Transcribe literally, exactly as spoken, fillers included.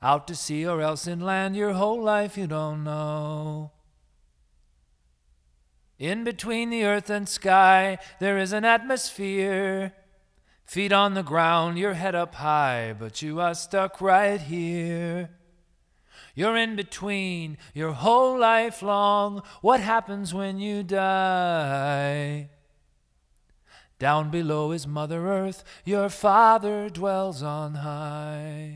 out to sea or else inland, your whole life you don't know. In between the earth and sky, there is an atmosphere. Feet on the ground, your head up high, but you are stuck right here. You're in between your whole life long. What happens when you die? Down below is Mother Earth, your Father dwells on high.